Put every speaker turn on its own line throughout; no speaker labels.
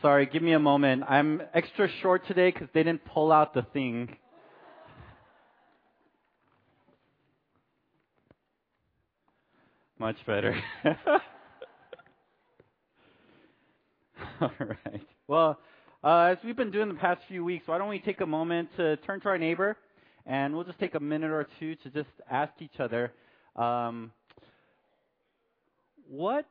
Sorry, give me a moment. I'm extra short today because they didn't pull out the thing. Much better. All right. Well, as we've been doing the past few weeks, why don't we take a moment to turn to our neighbor, and we'll just take a minute or two to just ask each other, what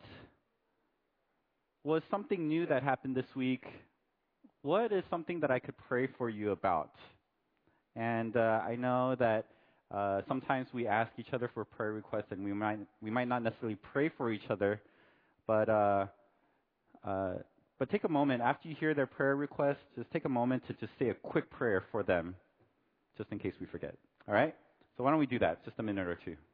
was something new that happened this week? What is something that I could pray for you about? And I know that sometimes we ask each other for prayer requests, and we might not necessarily pray for each other, but take a moment after you hear their prayer request. Just take a moment to just say a quick prayer for them, just in case we forget. All right? So why don't we do that? Just a minute or two.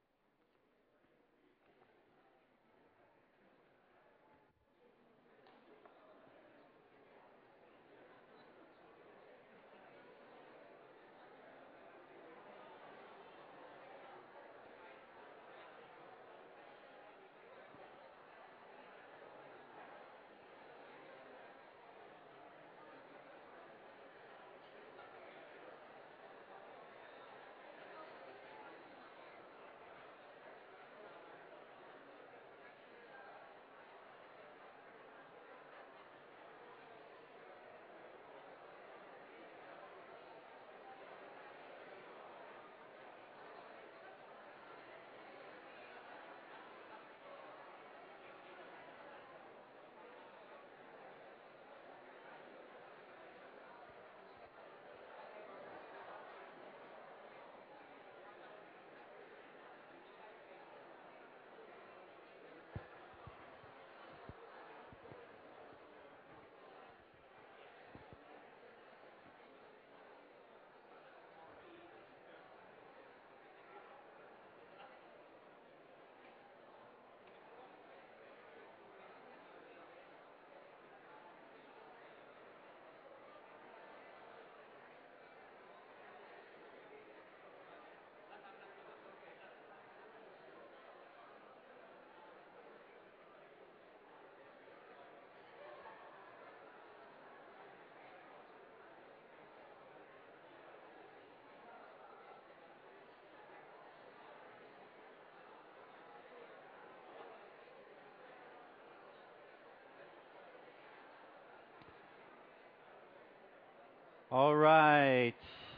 All right.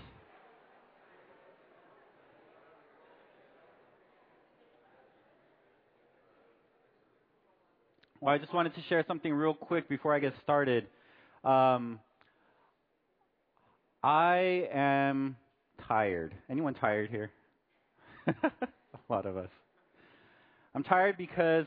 Well, I just wanted to share something real quick before I get started. Um, I am tired. Anyone tired here? A lot of us. I'm tired because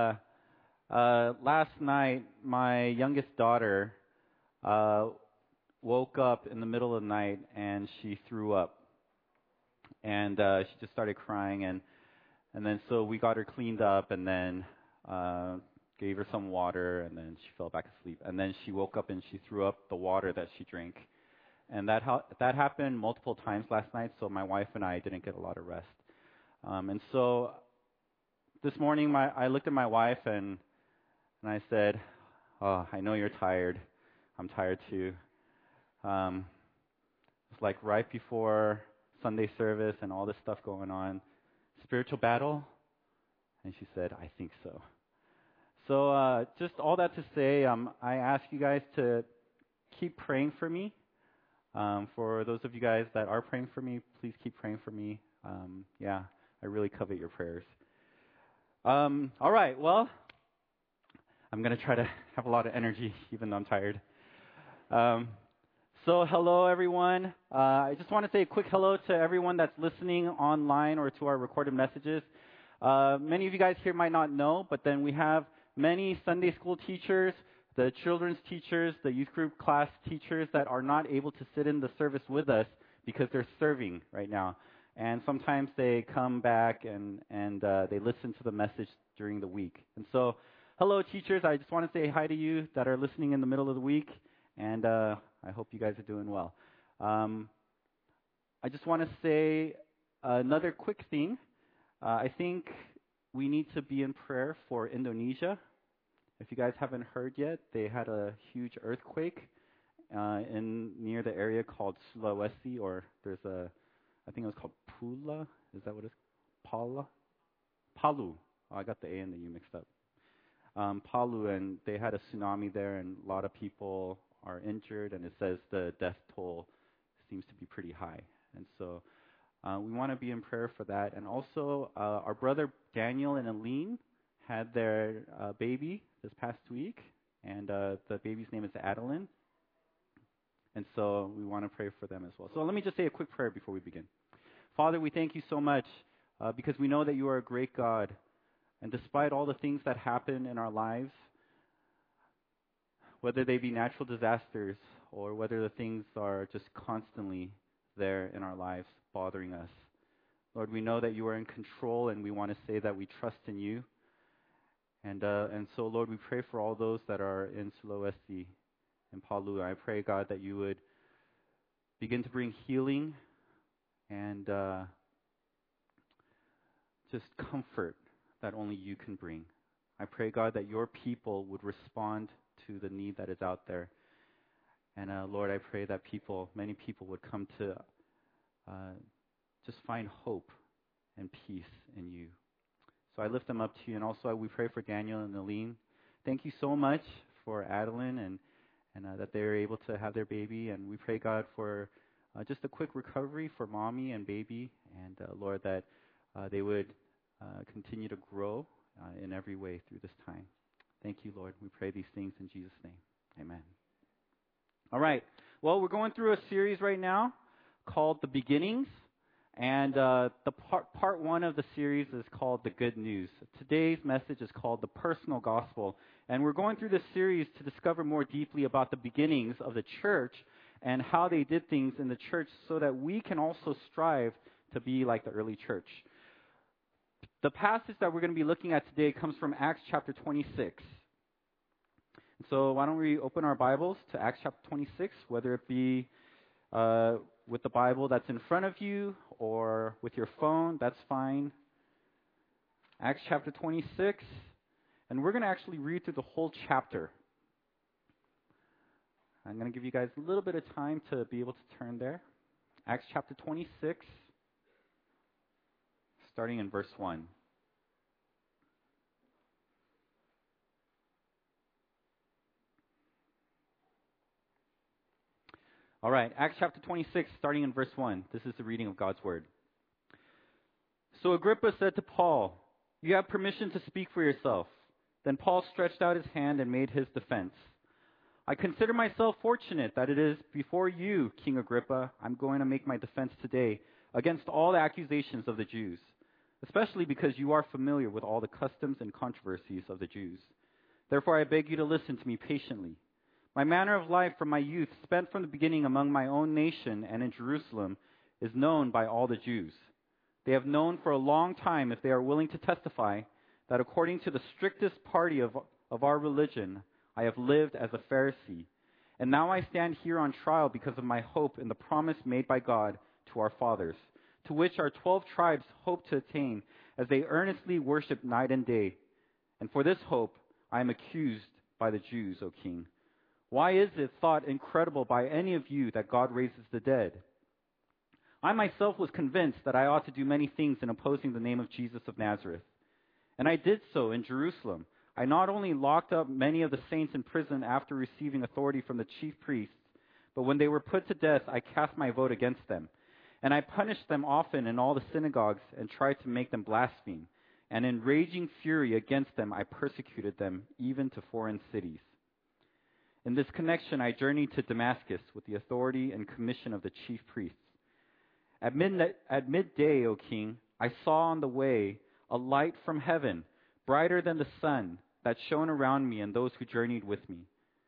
last night my youngest daughter uh, woke up in the middle of the night and she threw up, and she just started crying, and then so we got her cleaned up, and then gave her some water, and then she fell back asleep, and then she woke up and she threw up the water that she drank, and that happened multiple times last night. So my wife and I didn't get a lot of rest, and so this morning I looked at my wife and I said, "Oh, I know you're tired. I'm tired too." It's like right before Sunday service and all this stuff going on. Spiritual battle? And she said, "I think so." So just all that to say, I ask you guys to keep praying for me. For those of you guys that are praying for me, please keep praying for me. Yeah, I really covet your prayers. All right, well, I'm going to try to have a lot of energy even though I'm tired. So hello, everyone. I just want to say a quick hello to everyone that's listening online or to our recorded messages. Many of you guys here might not know, but then we have many Sunday school teachers, the children's teachers, the youth group class teachers that are not able to sit in the service with us because they're serving right now. And sometimes they come back and they listen to the message during the week. And so, hello, teachers. I just want to say hi to you that are listening in the middle of the week. And I hope you guys are doing well. I just want to say another quick thing. I think we need to be in prayer for Indonesia. if you guys haven't heard yet, they had a huge earthquake in near the area called Sulawesi, or I think it was called Pula. Is that what it's Palu? Palu. Oh, I got the A and the U mixed up. Palu, and they had a tsunami there, and a lot of people are injured, and it says the death toll seems to be pretty high. And so we want to be in prayer for that. And also, our brother Daniel and Aline had their baby this past week, and the baby's name is Adeline. And so we want to pray for them as well. So let me just say a quick prayer before we begin. Father, we thank you so much because we know that you are a great God. And despite all the things that happen in our lives, whether they be natural disasters or whether the things are just constantly there in our lives bothering us, Lord, we know that you are in control, and we want to say that we trust in you. And so, Lord, we pray for all those that are in Sulawesi and Palu. I pray, God, that you would begin to bring healing and just comfort that only you can bring. I pray, God, that your people would respond to the need that is out there. And Lord, I pray that many people would come to just find hope and peace in you. So I lift them up to you. And also we pray for Daniel and Aline. Thank you so much for Adeline and that they're able to have their baby. And we pray, God, for just a quick recovery for mommy and baby. And Lord, that they would continue to grow in every way through this time. Thank you, Lord. We pray these things in Jesus' name. Amen. All right. Well, we're going through a series right now called The Beginnings. And the part one of the series is called The Good News. Today's message is called The Personal Gospel. And we're going through this series to discover more deeply about the beginnings of the church and how they did things in the church so that we can also strive to be like the early church. The passage that we're going to be looking at today comes from Acts chapter 26. So why don't we open our Bibles to Acts chapter 26, whether it be with the Bible that's in front of you or with your phone, that's fine. Acts chapter 26, and we're going to actually read through the whole chapter. I'm going to give you guys a little bit of time to be able to turn there. Acts chapter 26, starting in verse 1. All right, Acts chapter 26, starting in verse 1. This is the reading of God's word. So Agrippa said to Paul, "You have permission to speak for yourself." Then Paul stretched out his hand and made his defense. "I consider myself fortunate that it is before you, King Agrippa, I'm going to make my defense today against all the accusations of the Jews, especially because you are familiar with all the customs and controversies of the Jews. Therefore I beg you to listen to me patiently. My manner of life from my youth, spent from the beginning among my own nation and in Jerusalem, is known by all the Jews. They have known for a long time, if they are willing to testify, that according to the strictest party of our religion, I have lived as a Pharisee. And now I stand here on trial because of my hope in the promise made by God to our fathers, to which our 12 tribes hope to attain as they earnestly worship night and day. And for this hope I am accused by the Jews, O king. Why is it thought incredible by any of you that God raises the dead? I myself was convinced that I ought to do many things in opposing the name of Jesus of Nazareth. And I did so in Jerusalem. I not only locked up many of the saints in prison after receiving authority from the chief priests, but when they were put to death, I cast my vote against them. And I punished them often in all the synagogues and tried to make them blaspheme. And in raging fury against them, I persecuted them even to foreign cities. In this connection, I journeyed to Damascus with the authority and commission of the chief priests. At midday, O king, I saw on the way a light from heaven, brighter than the sun, that shone around me and those who journeyed with me.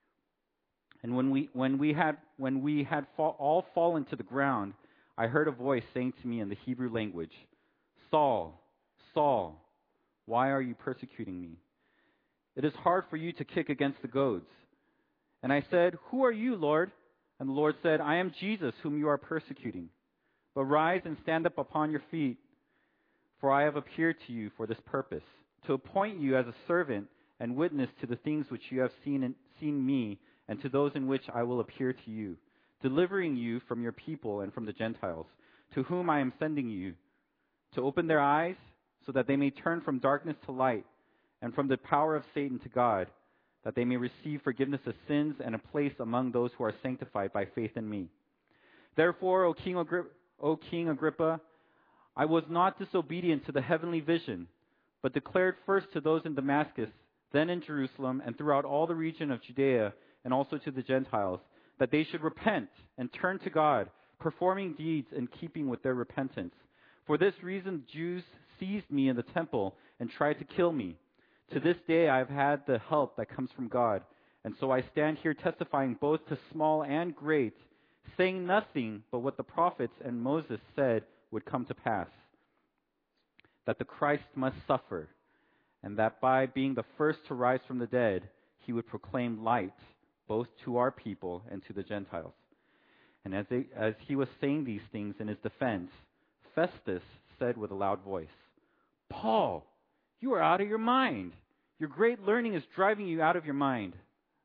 And when we had all fallen to the ground, I heard a voice saying to me in the Hebrew language, "Saul, Saul, why are you persecuting me? It is hard for you to kick against the goads." And I said, "Who are you, Lord?" And the Lord said, "I am Jesus, whom you are persecuting. But rise and stand up upon your feet, for I have appeared to you for this purpose, to appoint you as a servant and witness to the things which you have seen me, and to those in which I will appear to you, delivering you from your people and from the Gentiles, to whom I am sending you, to open their eyes, so that they may turn from darkness to light, and from the power of Satan to God, that they may receive forgiveness of sins and a place among those who are sanctified by faith in me. Therefore, O King Agrippa, I was not disobedient to the heavenly vision, but declared first to those in Damascus, then in Jerusalem, and throughout all the region of Judea, and also to the Gentiles, that they should repent and turn to God, performing deeds in keeping with their repentance. For this reason, Jews seized me in the temple and tried to kill me. To this day, I have had the help that comes from God, and so I stand here testifying both to small and great, saying nothing but what the prophets and Moses said would come to pass, that the Christ must suffer, and that by being the first to rise from the dead, he would proclaim light both to our people and to the Gentiles. And as he was saying these things in his defense, Festus said with a loud voice, "Paul, you are out of your mind. Your great learning is driving you out of your mind."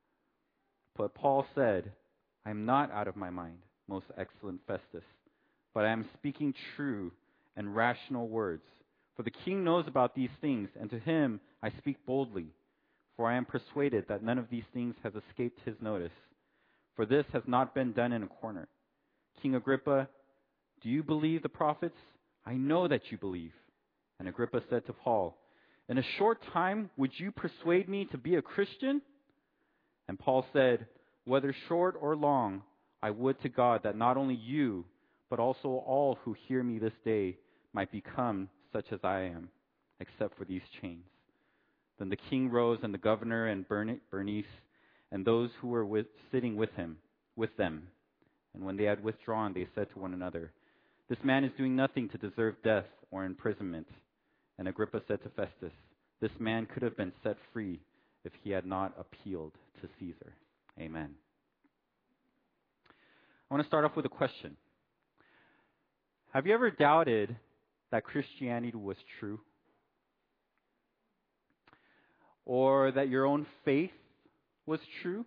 But Paul said, "I am not out of my mind, most excellent Festus, but I am speaking true and rational words. For the king knows about these things, and to him I speak boldly. For I am persuaded that none of these things has escaped his notice. For this has not been done in a corner. King Agrippa, do you believe the prophets? I know that you believe." And Agrippa said to Paul, "In a short time, would you persuade me to be a Christian?" And Paul said, "Whether short or long, I would to God that not only you, but also all who hear me this day might become such as I am, except for these chains." Then the king rose, and the governor and Bernice, and those who were sitting with them. And when they had withdrawn, they said to one another, "This man is doing nothing to deserve death or imprisonment." And Agrippa said to Festus, "This man could have been set free if he had not appealed to Caesar." Amen. I want to start off with a question. Have you ever doubted that Christianity was true? Or that your own faith was true?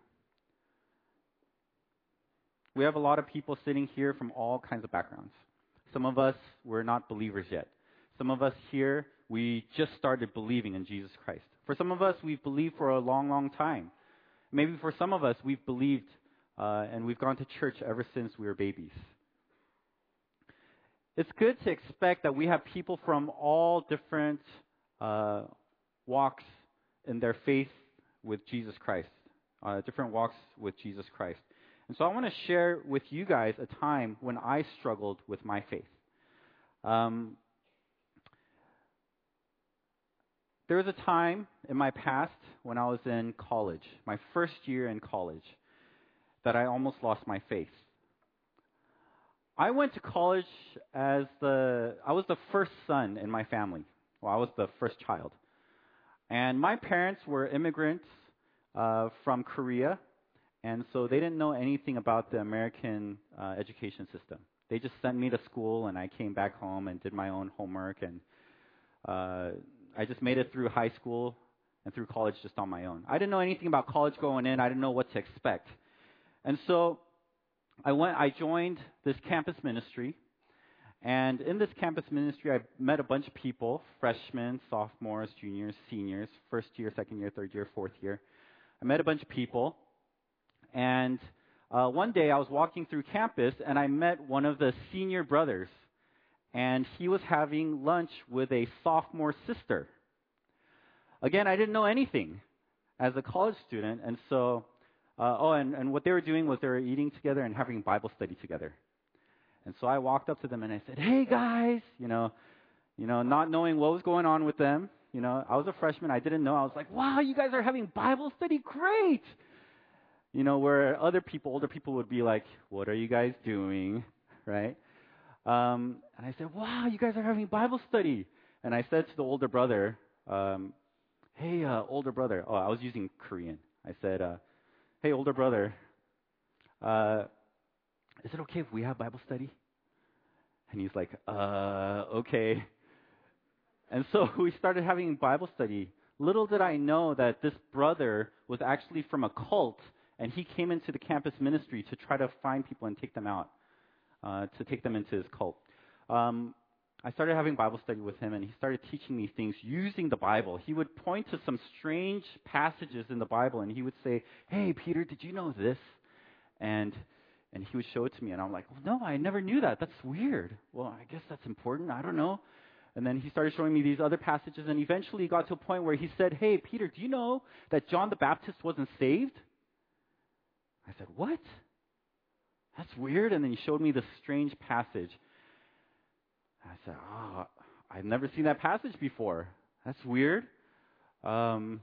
We have a lot of people sitting here from all kinds of backgrounds. Some of us, we're not believers yet. Some of us here, we just started believing in Jesus Christ. For some of us, we've believed for a long, long time. Maybe for some of us, we've believed and we've gone to church ever since we were babies. It's good to expect that we have people from all different walks in their faith with Jesus Christ, different walks with Jesus Christ. And so I want to share with you guys a time when I struggled with my faith. There was a time in my past when I was in college, my first year in college, that I almost lost my faith. I went to college I was the first son in my family. Well, I was the first child. And my parents were immigrants from Korea, and so they didn't know anything about the American education system. They just sent me to school, and I came back home and did my own homework, and I just made it through high school and through college just on my own. I didn't know anything about college going in. I didn't know what to expect. And so I joined this campus ministry, and in this campus ministry, I met a bunch of people, freshmen, sophomores, juniors, seniors, first year, second year, third year, fourth year. I met a bunch of people, and one day I was walking through campus, and I met one of the senior brothers, and he was having lunch with a sophomore sister. Again, I didn't know anything as a college student, and so and what they were doing was they were eating together and having Bible study together. And so I walked up to them and I said, "Hey guys," not knowing what was going on with them. I was a freshman. I didn't know. I was like, "Wow, you guys are having Bible study? Great." Where older people would be like, "What are you guys doing?" Right? And I said, "Wow, you guys are having Bible study." And I said to the older brother, "Hey, older brother." Oh, I was using Korean. I said, "Hey, older brother, is it okay if we have Bible study?" And he's like, "Okay." And so we started having Bible study Little did I know that this brother was actually from a cult, and he came into the campus ministry to try to find people and take them out, to take them into his cult. I started having Bible study with him, and he started teaching me things using the Bible. He would point to some strange passages in the Bible, and he would say, "Hey, Peter, did you know this?" And he would show it to me, and I'm like, "Well, no, I never knew that. That's weird. Well, I guess that's important. I don't know." And then he started showing me these other passages, and eventually he got to a point where he said, "Hey, Peter, do you know that John the Baptist wasn't saved?" I said, "What? That's weird." And then he showed me this strange passage. I said, "Oh, I've never seen that passage before. That's weird. I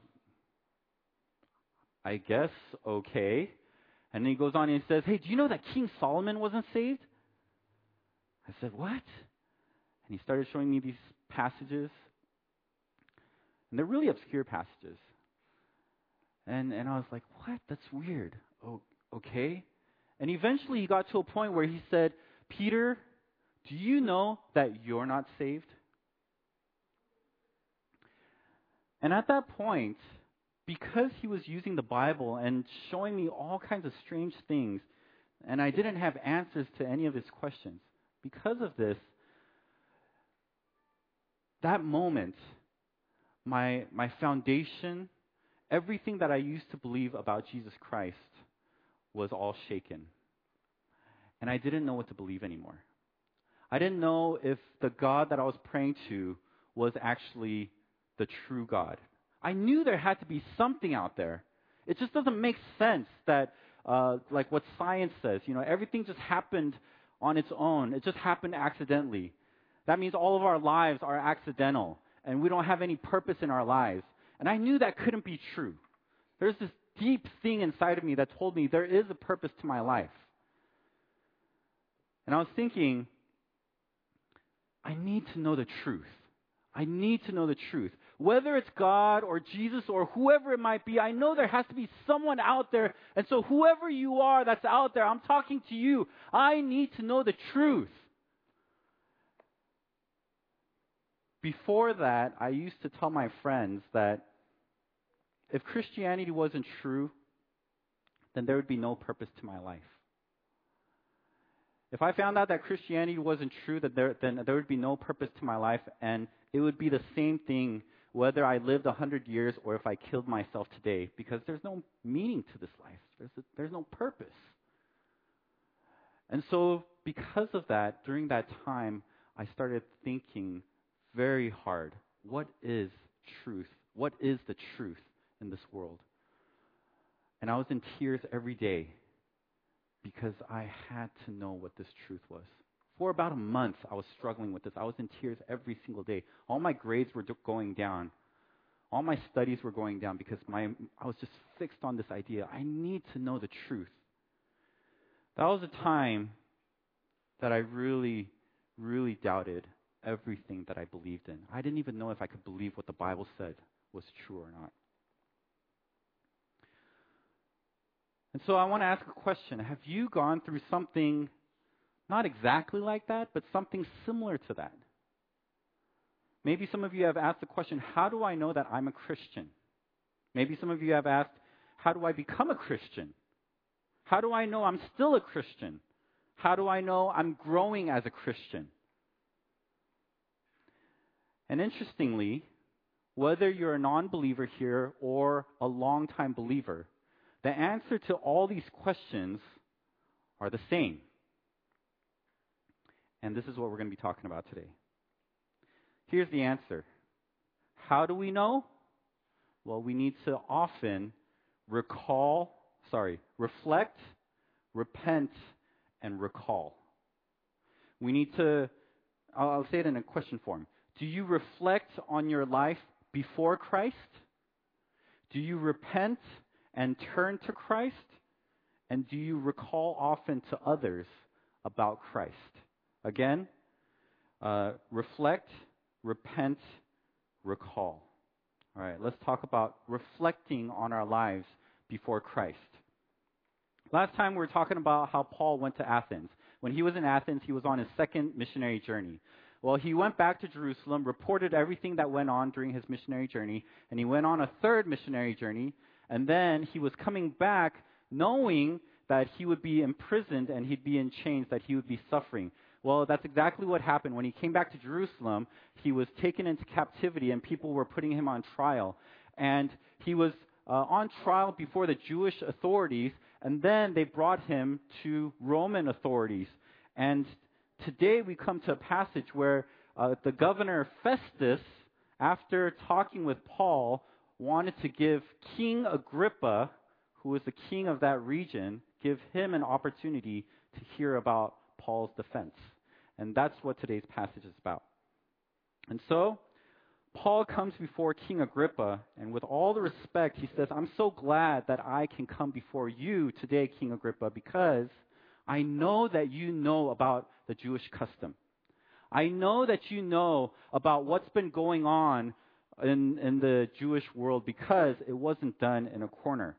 guess okay." And then he goes on and he says, "Hey, do you know that King Solomon wasn't saved?" I said, "What?" And he started showing me these passages. And they're really obscure passages. And I was like, "What? That's weird." Oh, okay. And eventually he got to a point where he said, "Peter, do you know that you're not saved?" And at that point, because he was using the Bible and showing me all kinds of strange things, and I didn't have answers to any of his questions, because of this, that moment, my foundation, everything that I used to believe about Jesus Christ was all shaken. And I didn't know what to believe anymore. I didn't know if the God that I was praying to was actually the true God. I knew there had to be something out there. It just doesn't make sense that, like what science says, everything just happened on its own. It just happened accidentally. That means all of our lives are accidental, and we don't have any purpose in our lives. And I knew that couldn't be true. There's this deep thing inside of me that told me there is a purpose to my life. And I was thinking, I need to know the truth. I need to know the truth. Whether it's God or Jesus or whoever it might be, I know there has to be someone out there. And so whoever you are that's out there, I'm talking to you. I need to know the truth. Before that, I used to tell my friends that if Christianity wasn't true, then there would be no purpose to my life. If I found out that Christianity wasn't true, then there would be no purpose to my life, and it would be the same thing whether I lived 100 years or if I killed myself today, because there's no meaning to this life. There's no purpose. And so because of that, during that time, I started thinking very hard, what is truth? What is the truth in this world? And I was in tears every day because I had to know what this truth was. For about a month, I was struggling with this. I was in tears every single day. All my grades were going down. All my studies were going down because I was just fixed on this idea. I need to know the truth. That was a time that I really, really doubted everything that I believed in. I didn't even know if I could believe what the Bible said was true or not. And so I want to ask a question. Have you gone through something not exactly like that, but something similar to that? Maybe some of you have asked the question, how do I know that I'm a Christian? Maybe some of you have asked, how do I become a Christian? How do I know I'm still a Christian? How do I know I'm growing as a Christian? And interestingly, whether you're a non-believer here or a long-time believer, the answer to all these questions are the same. And this is what we're going to be talking about today. Here's the answer. How do we know? Well, we need to often reflect, repent, and recall. We need to, I'll say it in a question form. Do you reflect on your life before Christ? Do you repent and turn to Christ? And do you recall often to others about Christ? Again, reflect, repent, recall. All right, let's talk about reflecting on our lives before Christ. Last time we were talking about how Paul went to Athens. When he was in Athens, he was on his second missionary journey. Well, he went back to Jerusalem, reported everything that went on during his missionary journey, and he went on a third missionary journey, and then he was coming back knowing that he would be imprisoned and he'd be in chains, that he would be suffering. Well, that's exactly what happened. When he came back to Jerusalem, he was taken into captivity and people were putting him on trial. And he was on trial before the Jewish authorities, and then they brought him to Roman authorities. And today we come to a passage where the governor Festus, after talking with Paul, wanted to give King Agrippa, who was the king of that region, give him an opportunity to hear about Paul's defense. And that's what today's passage is about. And so, Paul comes before King Agrippa, and with all the respect, he says, I'm so glad that I can come before you today, King Agrippa, because I know that you know about the Jewish custom. I know that you know about what's been going on in the Jewish world because it wasn't done in a corner.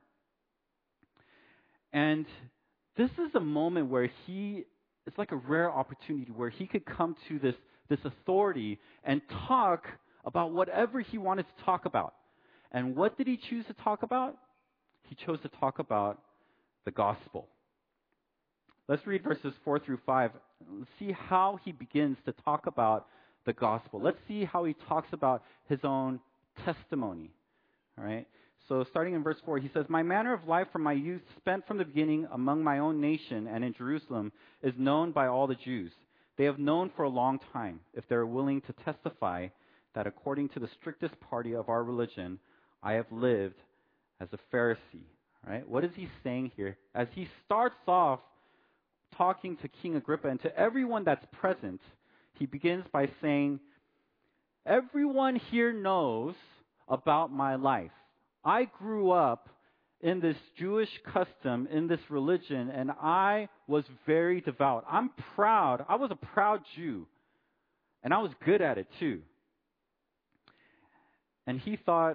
And this is a moment where it's like a rare opportunity where he could come to this authority and talk about whatever he wanted to talk about. And what did he choose to talk about? He chose to talk about the gospel. Let's read verses 4 through 5. Let's see how he begins to talk about the gospel. Let's see how he talks about his own testimony. All right? So starting in verse 4, he says, My manner of life from my youth, spent from the beginning among my own nation and in Jerusalem, is known by all the Jews. They have known for a long time, if they are willing to testify, that according to the strictest party of our religion, I have lived as a Pharisee. All right? What is he saying here? As he starts off talking to King Agrippa and to everyone that's present, he begins by saying, everyone here knows about my life. I grew up in this Jewish custom, in this religion, and I was very devout. I'm proud. I was a proud Jew, and I was good at it too. And he thought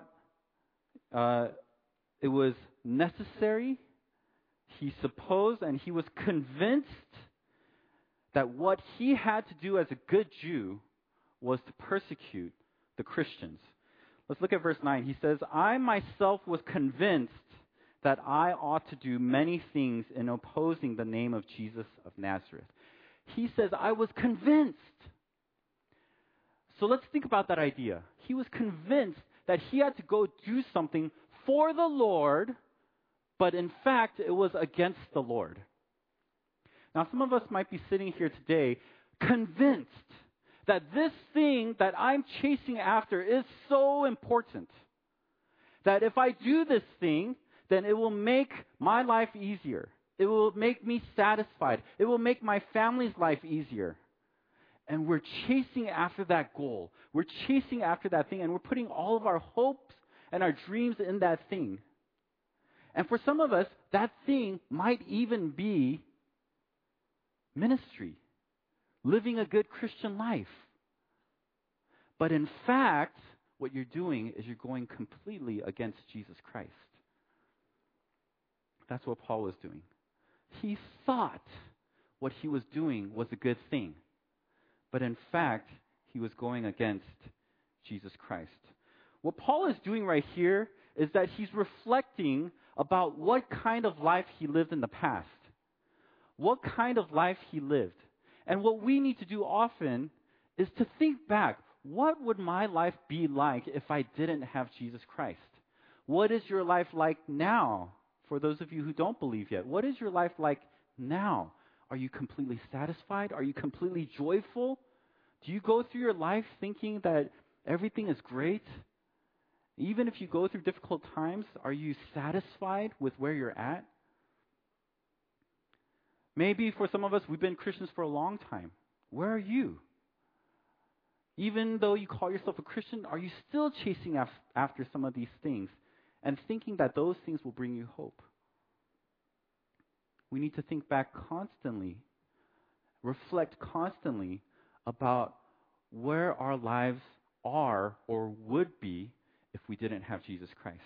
it was necessary. He supposed and he was convinced that what he had to do as a good Jew was to persecute the Christians. Let's look at verse 9. He says, I myself was convinced that I ought to do many things in opposing the name of Jesus of Nazareth. He says, I was convinced. So let's think about that idea. He was convinced that he had to go do something for the Lord, but in fact, it was against the Lord. Now, some of us might be sitting here today convinced that this thing that I'm chasing after is so important that if I do this thing, then it will make my life easier. It will make me satisfied. It will make my family's life easier. And we're chasing after that goal. We're chasing after that thing, and we're putting all of our hopes and our dreams in that thing. And for some of us, that thing might even be ministry, living a good Christian life. But in fact, what you're doing is you're going completely against Jesus Christ. That's what Paul was doing. He thought what he was doing was a good thing. But in fact, he was going against Jesus Christ. What Paul is doing right here is that he's reflecting about what kind of life he lived in the past. What kind of life he lived. And what we need to do often is to think back, what would my life be like if I didn't have Jesus Christ? What is your life like now? For those of you who don't believe yet, what is your life like now? Are you completely satisfied? Are you completely joyful? Do you go through your life thinking that everything is great? Even if you go through difficult times, are you satisfied with where you're at? Maybe for some of us, we've been Christians for a long time. Where are you? Even though you call yourself a Christian, are you still chasing after some of these things and thinking that those things will bring you hope? We need to think back constantly, reflect constantly about where our lives are or would be if we didn't have Jesus Christ.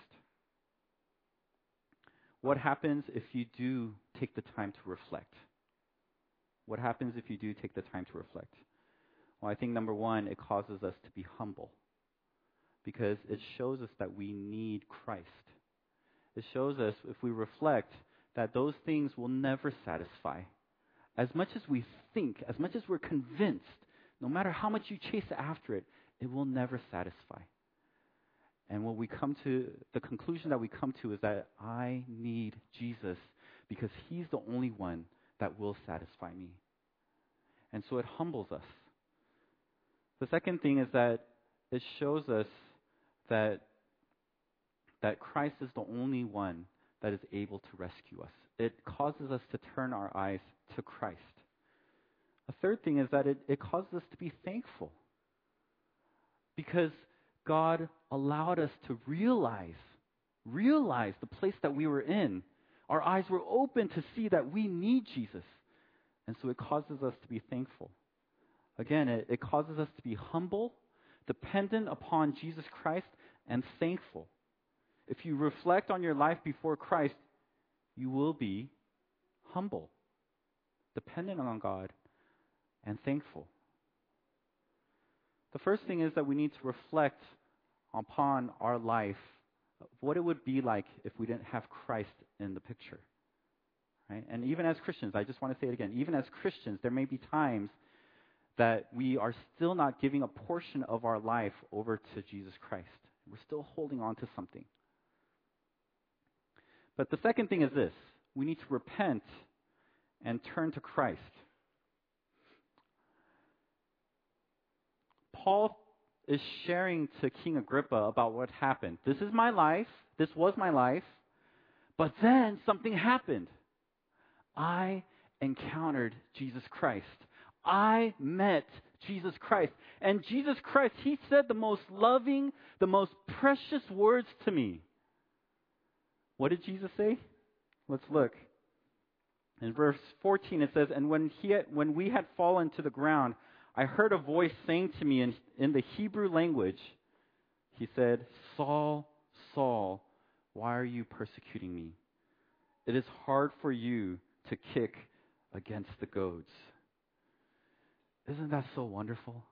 What happens if you do take the time to reflect? What happens if you do take the time to reflect? Well, I think number one, it causes us to be humble because it shows us that we need Christ. It shows us, if we reflect, that those things will never satisfy. As much as we think, as much as we're convinced, no matter how much you chase after it, it will never satisfy. And what we come to, the conclusion that we come to is that I need Jesus because he's the only one that will satisfy me. And so it humbles us. The second thing is that it shows us that Christ is the only one that is able to rescue us. It causes us to turn our eyes to Christ. A third thing is that it causes us to be thankful because God allowed us to realize the place that we were in. Our eyes were open to see that we need Jesus. And so it causes us to be thankful. Again, it causes us to be humble, dependent upon Jesus Christ, and thankful. If you reflect on your life before Christ, you will be humble, dependent on God, and thankful. The first thing is that we need to reflect upon our life, what it would be like if we didn't have Christ in the picture. Right? And even as Christians, I just want to say it again, even as Christians, there may be times that we are still not giving a portion of our life over to Jesus Christ. We're still holding on to something. But the second thing is this. We need to repent and turn to Christ. Paul is sharing to King Agrippa about what happened. This is my life. This was my life. But then something happened. I encountered Jesus Christ. I met Jesus Christ. And Jesus Christ, he said the most loving, the most precious words to me. What did Jesus say? Let's look. In verse 14 it says, and when we had fallen to the ground, I heard a voice saying to me in the Hebrew language, he said, Saul, Saul, why are you persecuting me? It is hard for you to kick against the goads. Isn't that so wonderful?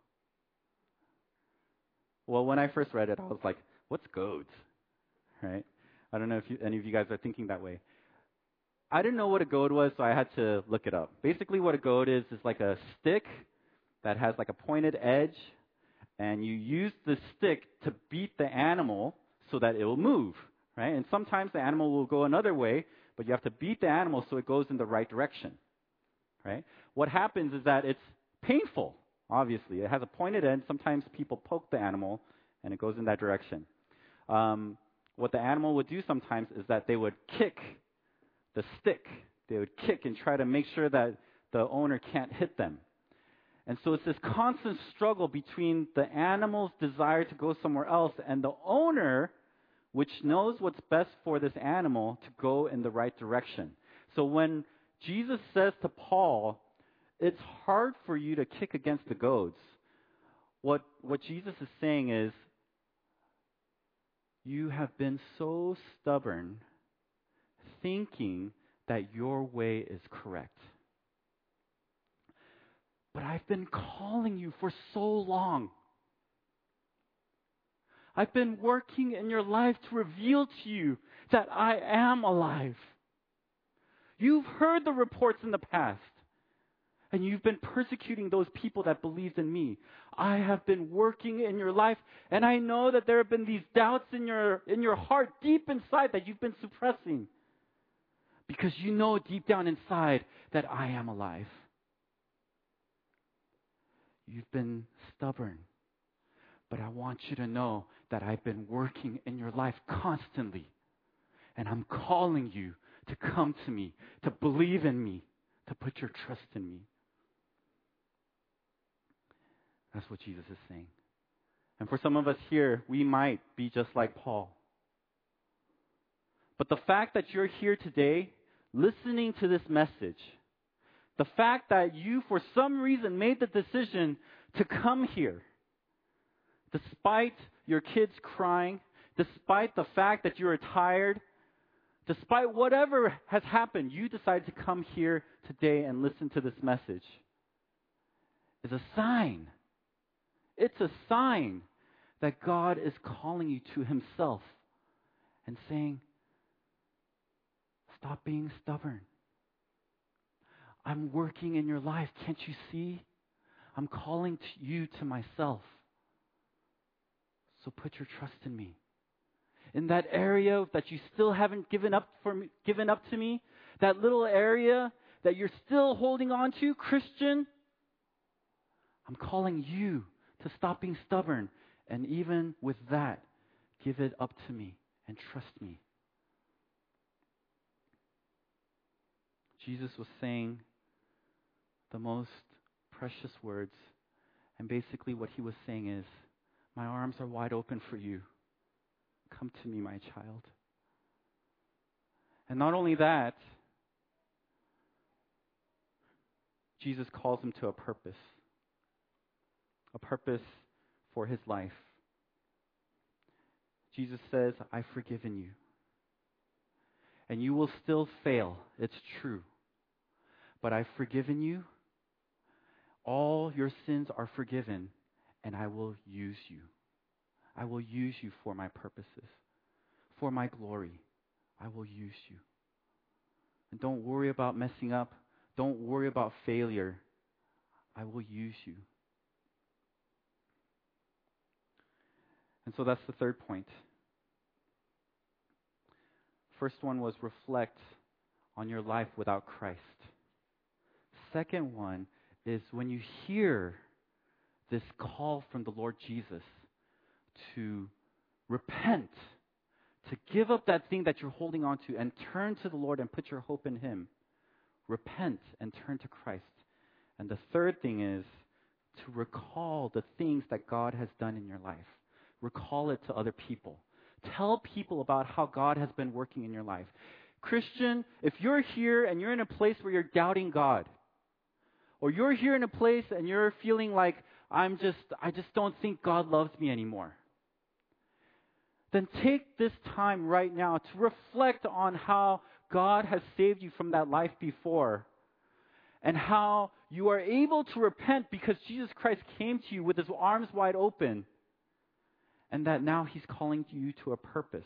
Well, when I first read it, I was like, what's goads? Right? I don't know if any of you guys are thinking that way. I didn't know what a goad was, so I had to look it up. Basically, what a goad is like a stick that has like a pointed edge, and you use the stick to beat the animal so that it will move, right? And sometimes the animal will go another way, but you have to beat the animal so it goes in the right direction, right? What happens is that it's painful, obviously. It has a pointed end. Sometimes people poke the animal, and it goes in that direction. What the animal would do sometimes is that they would kick the stick. They would kick and try to make sure that the owner can't hit them. And so it's this constant struggle between the animal's desire to go somewhere else and the owner, which knows what's best for this animal to go in the right direction. So when Jesus says to Paul, it's hard for you to kick against the goads, what Jesus is saying is, you have been so stubborn thinking that your way is correct. But I've been calling you for so long. I've been working in your life to reveal to you that I am alive. You've heard the reports in the past, and you've been persecuting those people that believed in me. I have been working in your life, and I know that there have been these doubts in your heart deep inside that you've been suppressing. Because you know deep down inside that I am alive. You've been stubborn. But I want you to know that I've been working in your life constantly. And I'm calling you to come to me, to believe in me, to put your trust in me. That's what Jesus is saying. And for some of us here, we might be just like Paul. But the fact that you're here today, listening to this message, the fact that you, for some reason, made the decision to come here, despite your kids crying, despite the fact that you're tired, despite whatever has happened, you decided to come here today and listen to this message, is a sign It's a sign that God is calling you to Himself and saying, stop being stubborn. I'm working in your life. Can't you see? I'm calling you to myself. So put your trust in me. In that area that you still haven't given up to me, that little area that you're still holding on to, Christian, I'm calling you to stop being stubborn. And even with that, give it up to me and trust me. Jesus was saying the most precious words. And basically what He was saying is, my arms are wide open for you. Come to me, my child. And not only that, Jesus calls him to a purpose for his life. Jesus says, I've forgiven you. And you will still fail, it's true. But I've forgiven you. All your sins are forgiven, and I will use you. I will use you for my purposes, for my glory. I will use you. And don't worry about messing up. Don't worry about failure. I will use you. And so that's the third point. First one was reflect on your life without Christ. Second one is when you hear this call from the Lord Jesus to repent, to give up that thing that you're holding on to and turn to the Lord and put your hope in Him. Repent and turn to Christ. And the third thing is to recall the things that God has done in your life. Recall it to other people. Tell people about how God has been working in your life. Christian, if you're here and you're in a place where you're doubting God, or you're here in a place and you're feeling like, I just don't think God loves me anymore, then take this time right now to reflect on how God has saved you from that life before, and how you are able to repent because Jesus Christ came to you with His arms wide open, and that now He's calling you to a purpose.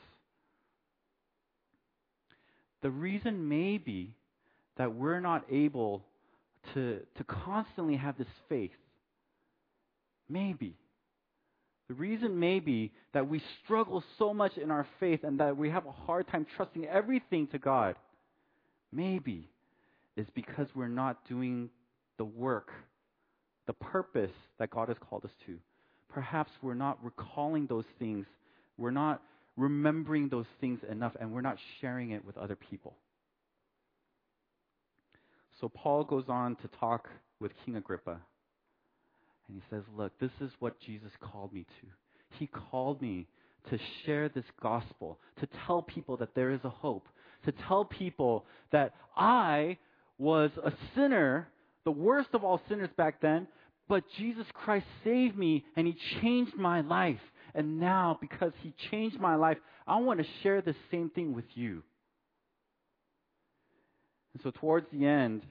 The reason may be that we're not able to constantly have this faith. Maybe. The reason may be that we struggle so much in our faith and that we have a hard time trusting everything to God. Maybe is because we're not doing the work, the purpose that God has called us to. Perhaps we're not recalling those things. We're not remembering those things enough, and we're not sharing it with other people. So Paul goes on to talk with King Agrippa. And he says, look, this is what Jesus called me to. He called me to share this gospel, to tell people that there is a hope, to tell people that I was a sinner, the worst of all sinners back then, but Jesus Christ saved me and He changed my life. And now, because He changed my life, I want to share the same thing with you. And so towards the end,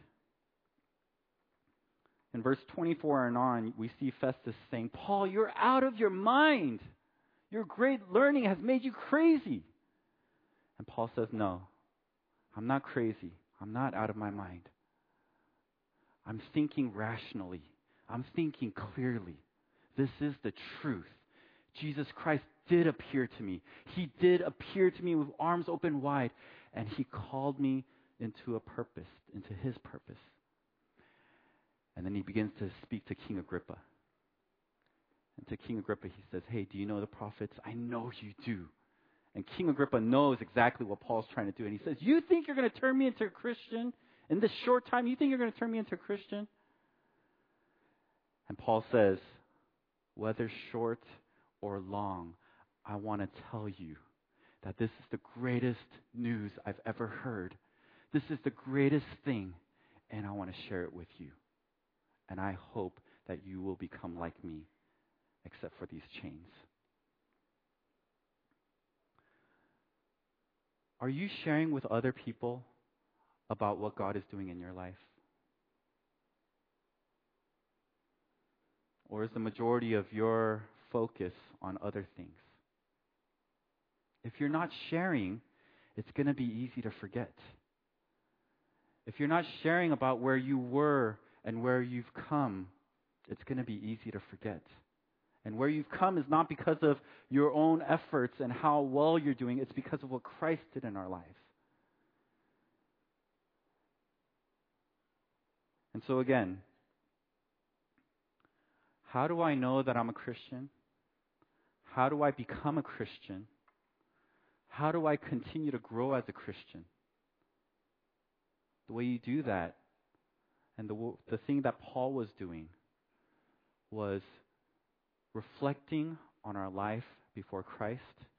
in verse 24 and on, we see Festus saying, Paul, you're out of your mind. Your great learning has made you crazy. And Paul says, no, I'm not crazy. I'm not out of my mind. I'm thinking rationally. I'm thinking clearly. This is the truth. Jesus Christ did appear to me. He did appear to me with arms open wide, and He called me into a purpose, into His purpose. And then he begins to speak to King Agrippa. And to King Agrippa, he says, hey, do you know the prophets? I know you do. And King Agrippa knows exactly what Paul's trying to do. And he says, you think you're going to turn me into a Christian? In this short time, you think you're going to turn me into a Christian? And Paul says, whether short or long, I want to tell you that this is the greatest news I've ever heard. This is the greatest thing, and I want to share it with you. And I hope that you will become like me, except for these chains. Are you sharing with other people about what God is doing in your life? Or is the majority of your focus on other things? If you're not sharing, it's going to be easy to forget. If you're not sharing about where you were and where you've come, it's going to be easy to forget. And where you've come is not because of your own efforts and how well you're doing. It's because of what Christ did in our lives. And so again, how do I know that I'm a Christian? How do I become a Christian? How do I continue to grow as a Christian? The way you do that, and the thing that Paul was doing, was reflecting on our life before Christ.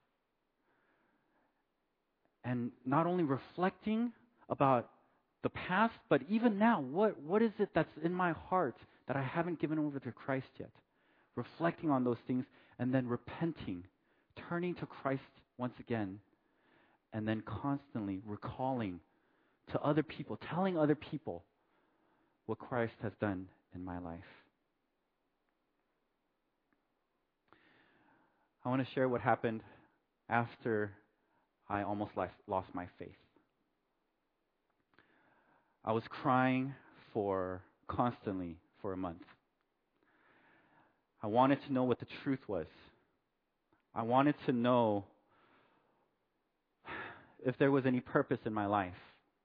And not only reflecting about the past, but even now, what is it that's in my heart that I haven't given over to Christ yet? Reflecting on those things and then repenting, turning to Christ once again, and then constantly recalling to other people, telling other people what Christ has done in my life. I want to share what happened after I almost lost my faith. I was crying constantly for a month. I wanted to know what the truth was. I wanted to know if there was any purpose in my life.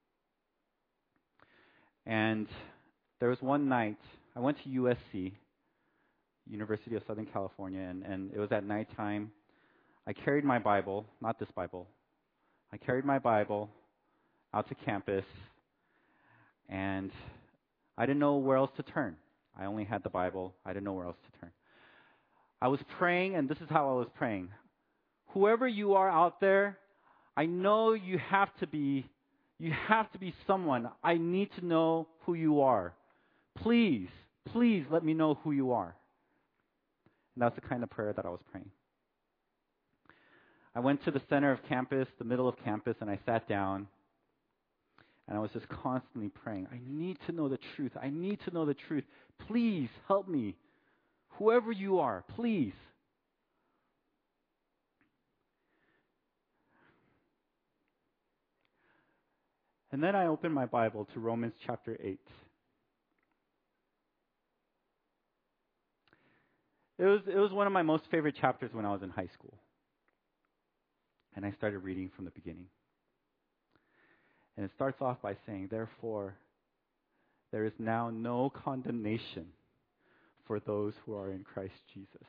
And there was one night, I went to USC, University of Southern California, and it was at nighttime. I carried my Bible, not this Bible. I carried my Bible out to campus, and I didn't know where else to turn. I only had the Bible. I didn't know where else to turn. I was praying, and this is how I was praying. Whoever you are out there, I know you have to be someone. I need to know who you are. Please let me know who you are. And that's the kind of prayer that I was praying. I went to the center of campus, the middle of campus, and I sat down. And I was just constantly praying. I need to know the truth. I need to know the truth. Please help me. Whoever you are, please. And then I opened my Bible to Romans chapter 8. It was one of my most favorite chapters when I was in high school. And I started reading from the beginning. And it starts off by saying, therefore, there is now no condemnation for those who are in Christ Jesus.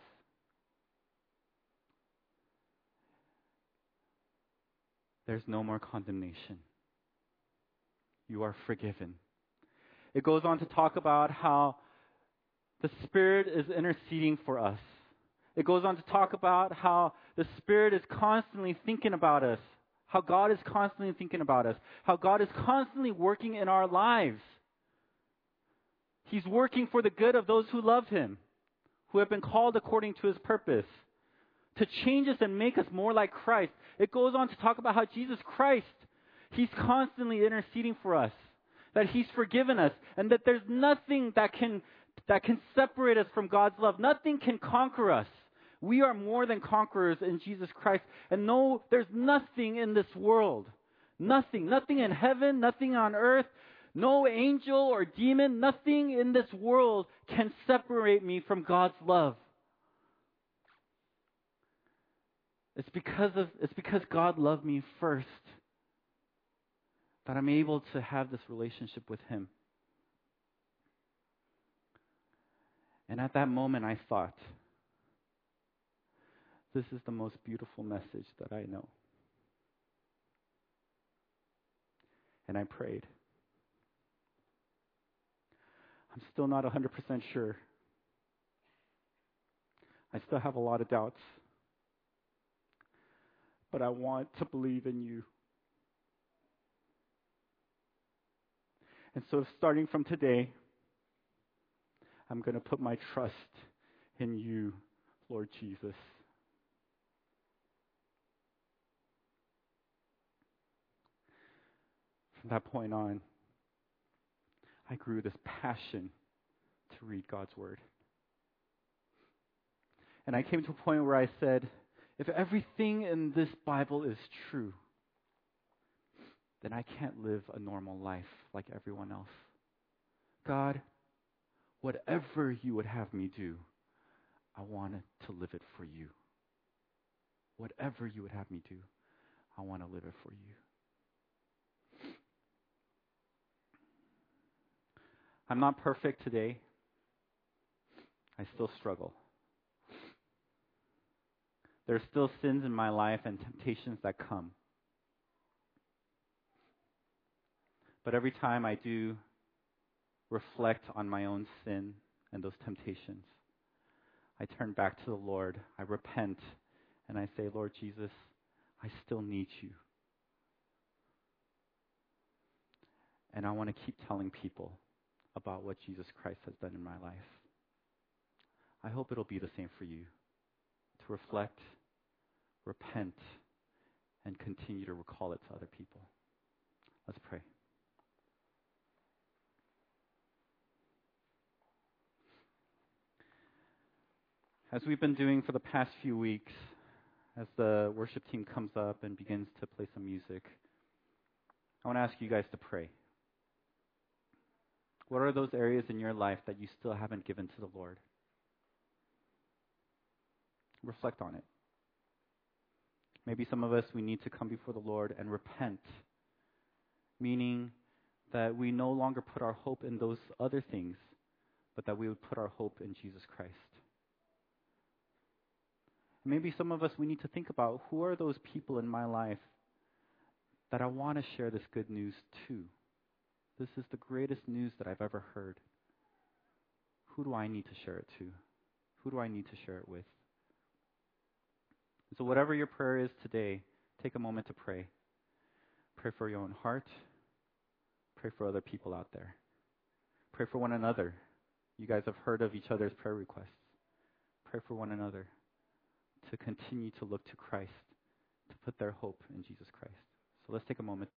There's no more condemnation. You are forgiven. It goes on to talk about how the Spirit is interceding for us. It goes on to talk about how the Spirit is constantly thinking about us, how God is constantly thinking about us, how God is constantly working in our lives. He's working for the good of those who love Him, who have been called according to His purpose, to change us and make us more like Christ. It goes on to talk about how Jesus Christ, He's constantly interceding for us, that He's forgiven us, and that there's nothing that can separate us from God's love. Nothing can conquer us. We are more than conquerors in Jesus Christ. And no, there's nothing in this world. Nothing in heaven, nothing on earth, no angel or demon, nothing in this world can separate me from God's love. It's because God loved me first that I'm able to have this relationship with Him. And at that moment I thought, this is the most beautiful message that I know. And I prayed. I'm still not 100% sure. I still have a lot of doubts. But I want to believe in You. And so starting from today, I'm going to put my trust in You, Lord Jesus. From that point on, I grew this passion to read God's Word. And I came to a point where I said, if everything in this Bible is true, then I can't live a normal life like everyone else. God, whatever you would have me do, I wanted to live it for you. Whatever you would have me do, I want to live it for you. I'm not perfect today. I still struggle. There are still sins in my life and temptations that come. But every time I do reflect on my own sin and those temptations, I turn back to the Lord. I repent and I say, Lord Jesus, I still need you. And I want to keep telling people about what Jesus Christ has done in my life. I hope it'll be the same for you. To reflect, repent, and continue to recall it to other people. Let's pray. As we've been doing for the past few weeks, as the worship team comes up and begins to play some music, I want to ask you guys to pray. What are those areas in your life that you still haven't given to the Lord? Reflect on it. Maybe some of us, we need to come before the Lord and repent, meaning that we no longer put our hope in those other things, but that we would put our hope in Jesus Christ. Maybe some of us, we need to think about who are those people in my life that I want to share this good news to. This is the greatest news that I've ever heard. Who do I need to share it to? Who do I need to share it with? So whatever your prayer is today, take a moment to pray. Pray for your own heart. Pray for other people out there. Pray for one another. You guys have heard of each other's prayer requests. Pray for one another to continue to look to Christ, to put their hope in Jesus Christ. So let's take a moment.